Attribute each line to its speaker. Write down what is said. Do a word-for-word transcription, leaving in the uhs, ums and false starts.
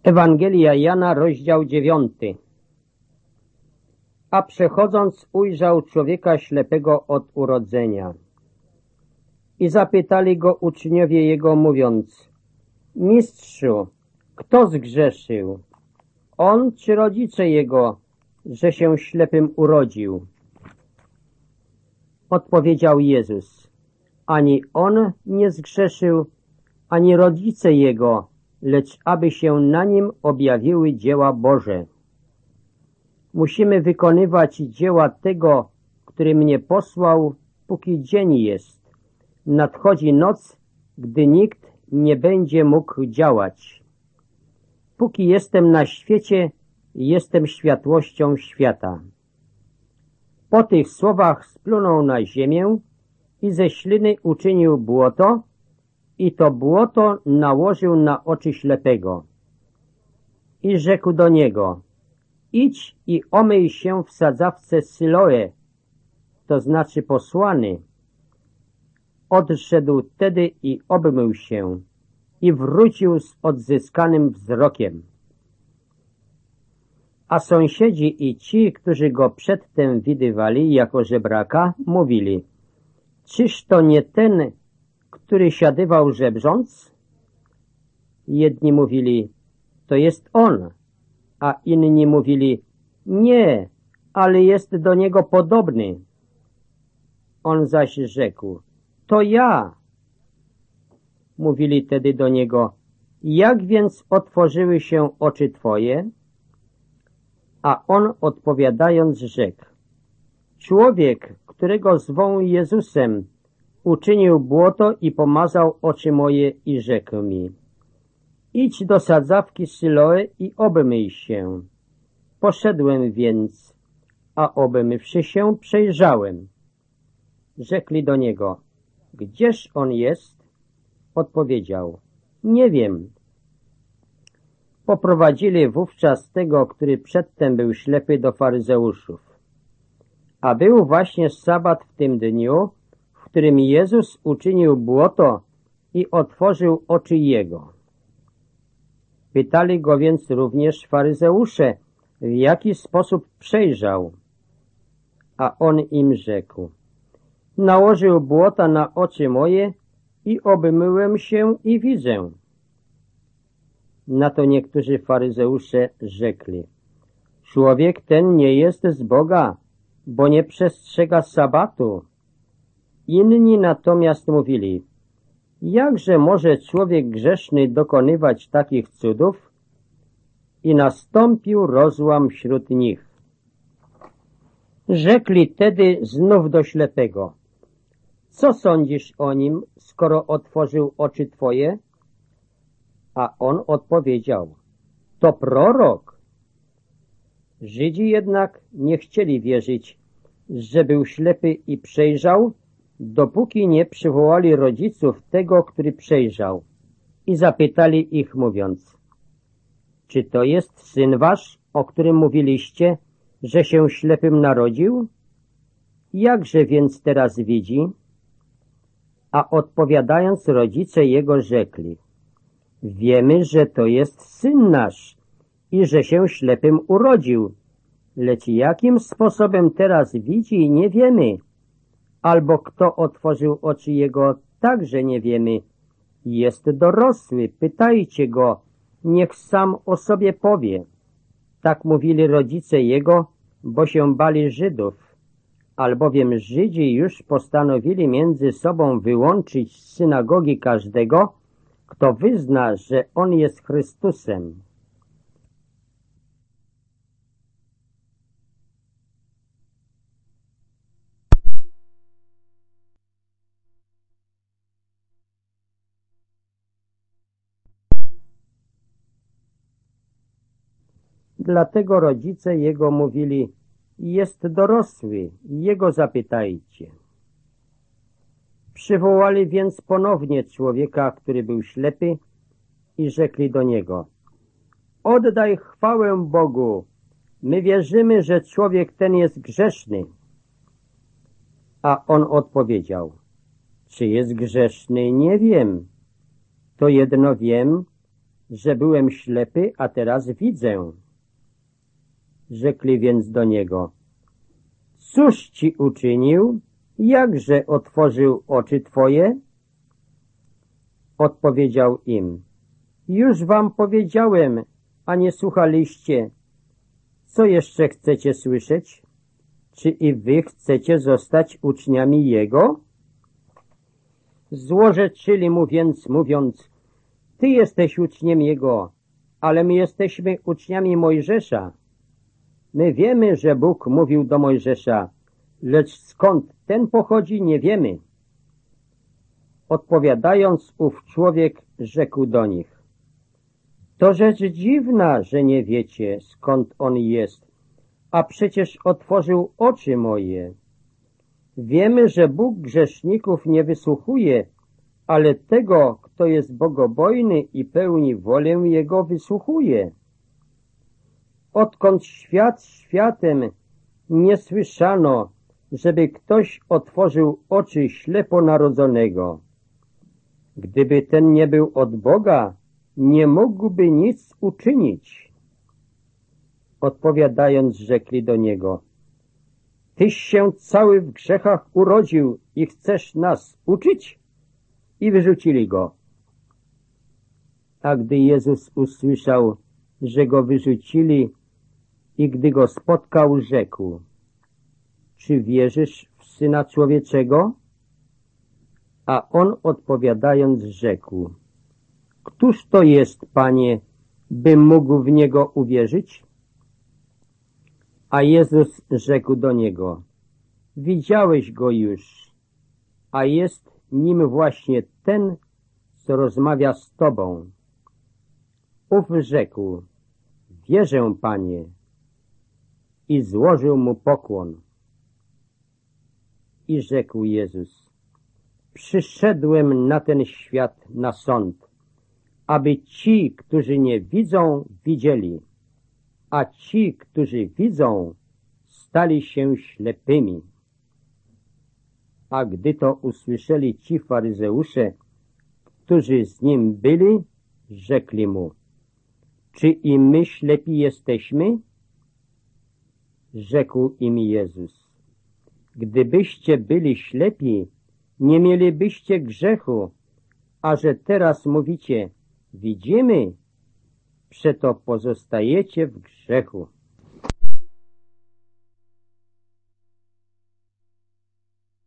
Speaker 1: Ewangelia Jana, rozdział dziewiąty. A przechodząc ujrzał człowieka ślepego od urodzenia. I zapytali go uczniowie jego, mówiąc: Mistrzu, kto zgrzeszył, on czy rodzice jego, że się ślepym urodził? Odpowiedział Jezus: Ani on nie zgrzeszył, ani rodzice jego, lecz aby się na nim objawiły dzieła Boże. Musimy wykonywać dzieła tego, który mnie posłał, póki dzień jest. Nadchodzi noc, gdy nikt nie będzie mógł działać. Póki jestem na świecie, jestem światłością świata. Po tych słowach splunął na ziemię i ze śliny uczynił błoto, i to błoto nałożył na oczy ślepego. I rzekł do niego: Idź i omyj się w sadzawce Syloe, to znaczy posłany. Odszedł tedy i obmył się i wrócił z odzyskanym wzrokiem. A sąsiedzi i ci, którzy go przedtem widywali jako żebraka, mówili: Czyż to nie ten, który siadywał żebrząc? Jedni mówili: To jest on, a inni mówili: Nie, ale jest do niego podobny. On zaś rzekł: To ja. Mówili tedy do niego: Jak więc otworzyły się oczy twoje? A on odpowiadając rzekł: Człowiek, którego zwą Jezusem, uczynił błoto i pomazał oczy moje i rzekł mi: Idź do sadzawki Syloe i obmyj się. Poszedłem więc, a obmywszy się przejrzałem. Rzekli do niego: Gdzież on jest? Odpowiedział: Nie wiem. Poprowadzili wówczas tego, który przedtem był ślepy, do faryzeuszów. A był właśnie sabat w tym dniu, w którym Jezus uczynił błoto i otworzył oczy jego. Pytali go więc również faryzeusze, w jaki sposób przejrzał. A on im rzekł: Nałożył błota na oczy moje i obmyłem się i widzę. Na to niektórzy faryzeusze rzekli: Człowiek ten nie jest z Boga, bo nie przestrzega sabatu. Inni natomiast mówili: Jakże może człowiek grzeszny dokonywać takich cudów? I nastąpił rozłam wśród nich. Rzekli tedy znów do ślepego: Co sądzisz o nim, skoro otworzył oczy twoje? A on odpowiedział: To prorok. Żydzi jednak nie chcieli wierzyć, że był ślepy i przejrzał, dopóki nie przywołali rodziców tego, który przejrzał, i zapytali ich, mówiąc: Czy to jest syn wasz, o którym mówiliście, że się ślepym narodził? Jakże więc teraz widzi? A odpowiadając, rodzice jego rzekli: Wiemy, że to jest syn nasz i że się ślepym urodził, lecz jakim sposobem teraz widzi, nie wiemy. Albo kto otworzył oczy jego, także nie wiemy. Jest dorosły, pytajcie go, niech sam o sobie powie. Tak mówili rodzice jego, bo się bali Żydów, albowiem Żydzi już postanowili między sobą wyłączyć z synagogi każdego, kto wyzna, że on jest Chrystusem. Dlatego rodzice jego mówili: Jest dorosły, jego zapytajcie. Przywołali więc ponownie człowieka, który był ślepy, i rzekli do niego: Oddaj chwałę Bogu, my wierzymy, że człowiek ten jest grzeszny. A on odpowiedział: Czy jest grzeszny, nie wiem. To jedno wiem, że byłem ślepy, a teraz widzę. Rzekli więc do niego: cóż ci uczynił? Jakże otworzył oczy twoje? Odpowiedział im: już wam powiedziałem, a nie słuchaliście. Co jeszcze chcecie słyszeć? Czy i wy chcecie zostać uczniami Jego? Złorzeczyli mu więc, mówiąc: ty jesteś uczniem Jego, ale my jesteśmy uczniami Mojżesza. My wiemy, że Bóg mówił do Mojżesza, lecz skąd ten pochodzi, nie wiemy. Odpowiadając, ów człowiek rzekł do nich: to rzecz dziwna, że nie wiecie, skąd on jest, a przecież otworzył oczy moje. Wiemy, że Bóg grzeszników nie wysłuchuje, ale tego, kto jest bogobojny i pełni wolę Jego, wysłuchuje. Odkąd świat światem nie słyszano, żeby ktoś otworzył oczy ślepo narodzonego. Gdyby ten nie był od Boga, nie mógłby nic uczynić. Odpowiadając, rzekli do niego: tyś się cały w grzechach urodził i chcesz nas uczyć? I wyrzucili go. A gdy Jezus usłyszał, że go wyrzucili i gdy go spotkał, rzekł: czy wierzysz w Syna Człowieczego? A on odpowiadając rzekł: któż to jest, Panie, bym mógł w Niego uwierzyć? A Jezus rzekł do niego: widziałeś Go już, a jest nim właśnie ten, co rozmawia z Tobą. Ów rzekł: wierzę, Panie, i złożył mu pokłon. I rzekł Jezus: przyszedłem na ten świat na sąd, aby ci, którzy nie widzą, widzieli, a ci, którzy widzą, stali się ślepymi. A gdy to usłyszeli ci faryzeusze, którzy z nim byli, rzekli mu: czy i my ślepi jesteśmy? Rzekł im Jezus: gdybyście byli ślepi, nie mielibyście grzechu, a że teraz mówicie: widzimy, przeto pozostajecie w grzechu.